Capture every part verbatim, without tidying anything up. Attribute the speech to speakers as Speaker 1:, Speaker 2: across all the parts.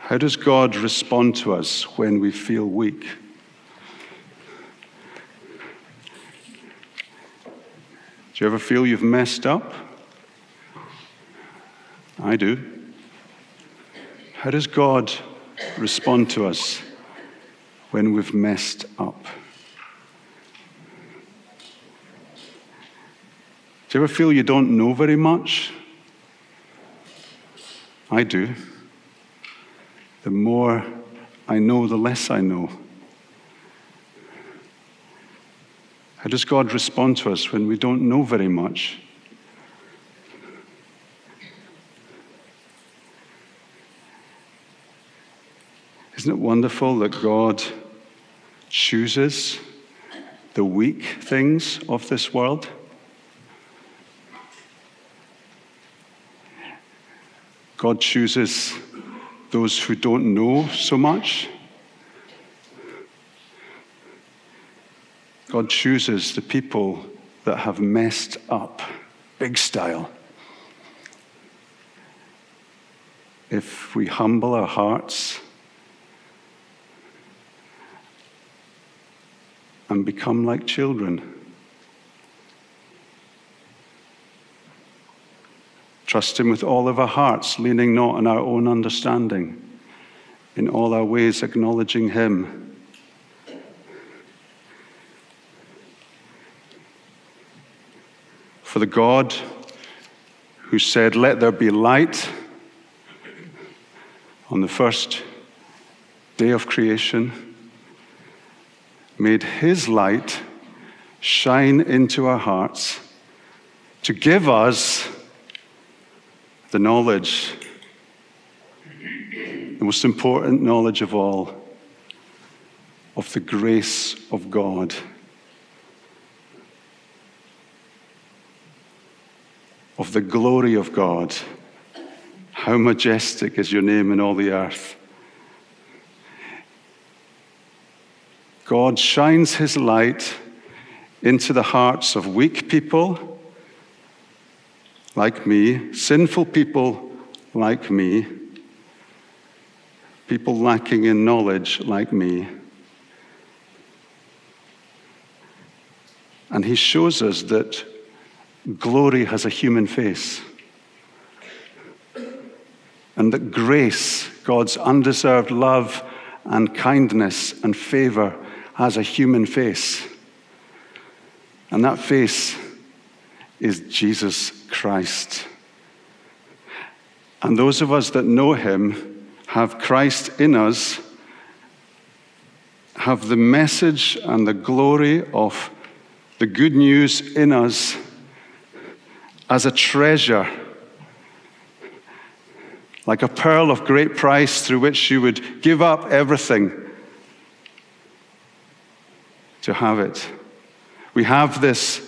Speaker 1: How does God respond to us when we feel weak? Do you ever feel you've messed up? I do. How does God respond to us when we've messed up? Do you ever feel you don't know very much? I do. The more I know, the less I know. How does God respond to us when we don't know very much? Isn't it wonderful that God chooses the weak things of this world? God chooses those who don't know so much. God chooses the people that have messed up, big style. If we humble our hearts and become like children, trust him with all of our hearts, leaning not on our own understanding, in all our ways acknowledging him. For the God who said, "Let there be light," on the first day of creation, made his light shine into our hearts to give us the knowledge, the most important knowledge of all, of the grace of God. Of the glory of God. How majestic is your name in all the earth. God shines his light into the hearts of weak people like me, sinful people like me, people lacking in knowledge like me. And he shows us that glory has a human face. And that grace, God's undeserved love and kindness and favor, has a human face. And that face is Jesus Christ. And those of us that know him have Christ in us, have the message and the glory of the good news in us as a treasure, like a pearl of great price through which you would give up everything to have it. We have this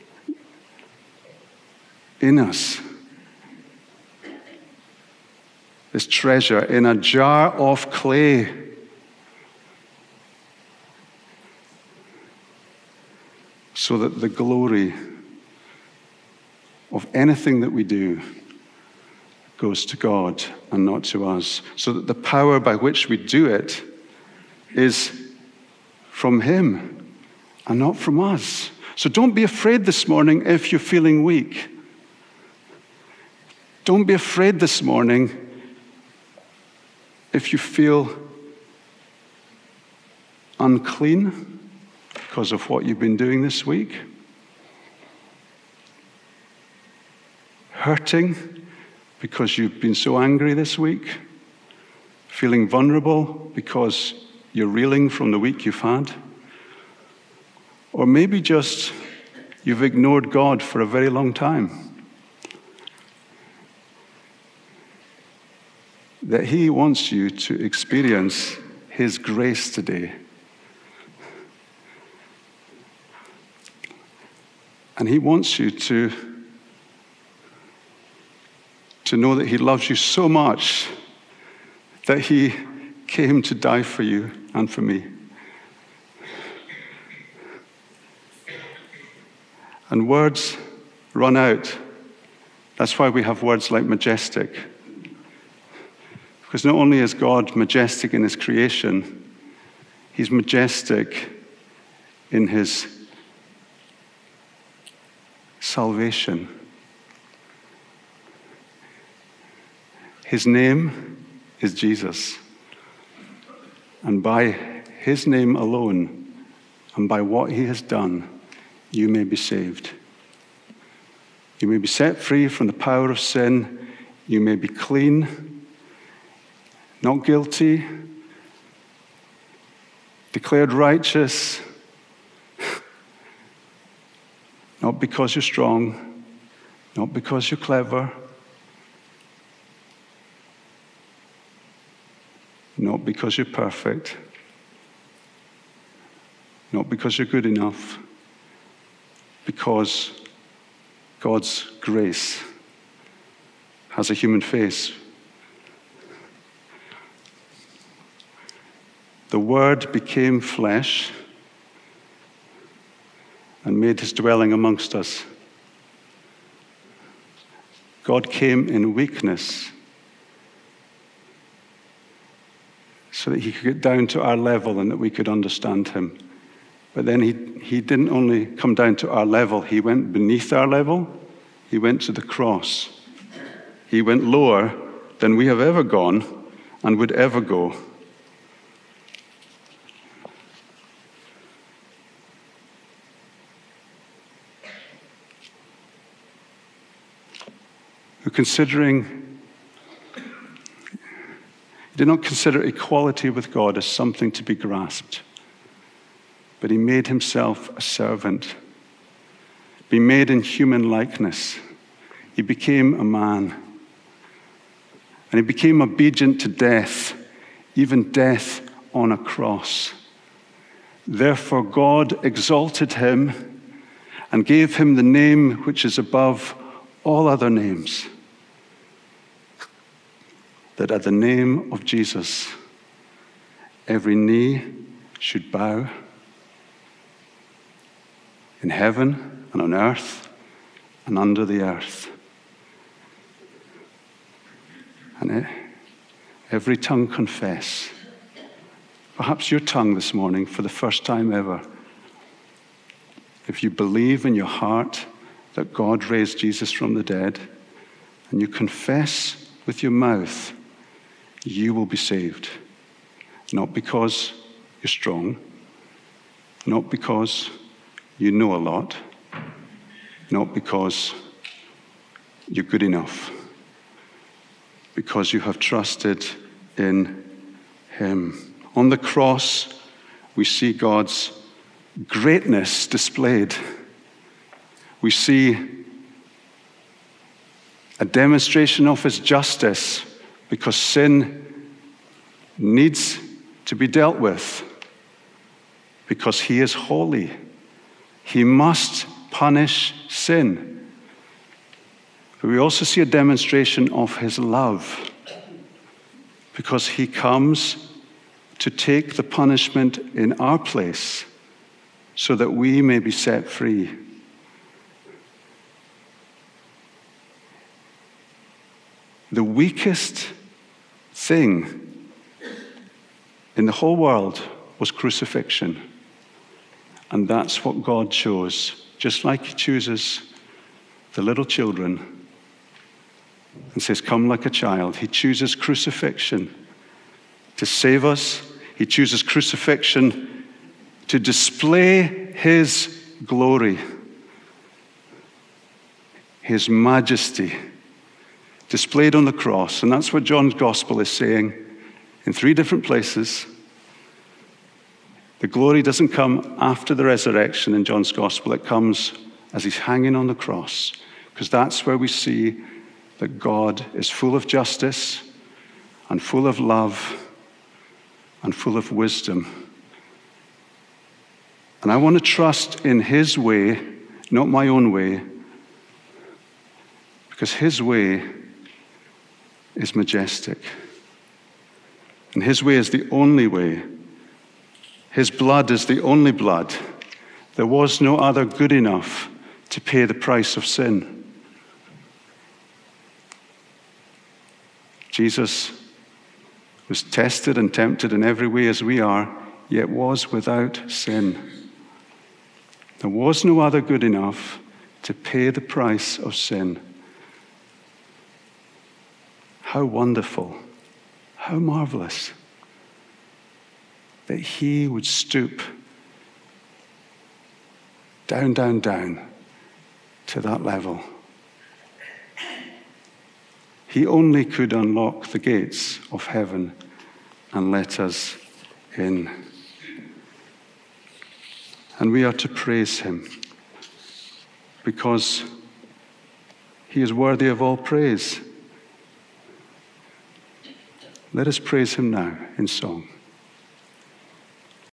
Speaker 1: in us, this treasure in a jar of clay. So that the glory of anything that we do goes to God and not to us. So that the power by which we do it is from him and not from us. So don't be afraid this morning if you're feeling weak. Don't be afraid this morning if you feel unclean because of what you've been doing this week. Hurting because you've been so angry this week. Feeling vulnerable because you're reeling from the week you've had. Or maybe just you've ignored God for a very long time. That he wants you to experience his grace today. And he wants you to, to know that he loves you so much that he came to die for you and for me. And words run out. That's why we have words like majestic. Because not only is God majestic in his creation, he's majestic in his salvation. His name is Jesus. And by his name alone, and by what he has done, you may be saved. You may be set free from the power of sin. You may be clean, not guilty, declared righteous, not because you're strong, not because you're clever, not because you're perfect, not because you're good enough, because God's grace has a human face. The Word became flesh and made his dwelling amongst us. God came in weakness so that he could get down to our level and that we could understand him. But then he, he didn't only come down to our level, he went beneath our level. He went to the cross. He went lower than we have ever gone and would ever go. Who considering, he did not consider equality with God as something to be grasped, but he made himself a servant, being made in human likeness. He became a man, and he became obedient to death, even death on a cross. Therefore God exalted him and gave him the name which is above all other names, that at the name of Jesus every knee should bow, in heaven and on earth and under the earth. And every tongue confess, perhaps your tongue this morning for the first time ever, if you believe in your heart that God raised Jesus from the dead, and you confess with your mouth, you will be saved. Not because you're strong, not because you know a lot, not because you're good enough, because you have trusted in him. On the cross, we see God's greatness displayed. We see a demonstration of his justice, because sin needs to be dealt with, because he is holy. He must punish sin. But we also see a demonstration of his love, because he comes to take the punishment in our place so that we may be set free. The weakest thing in the whole world was crucifixion. And that's what God chose. Just like he chooses the little children and says, come like a child. He chooses crucifixion to save us. He chooses crucifixion to display his glory, his majesty, displayed on the cross. And that's what John's gospel is saying in three different places. The glory doesn't come after the resurrection in John's gospel. It comes as he's hanging on the cross, because that's where we see that God is full of justice and full of love and full of wisdom. And I want to trust in his way, not my own way, because his way is majestic. And his way is the only way. His blood is the only blood. There was no other good enough to pay the price of sin. Jesus was tested and tempted in every way as we are, yet was without sin. There was no other good enough to pay the price of sin. How wonderful, how marvelous that he would stoop down, down, down to that level. He only could unlock the gates of heaven and let us in. And we are to praise him because he is worthy of all praise. Let us praise him now in song.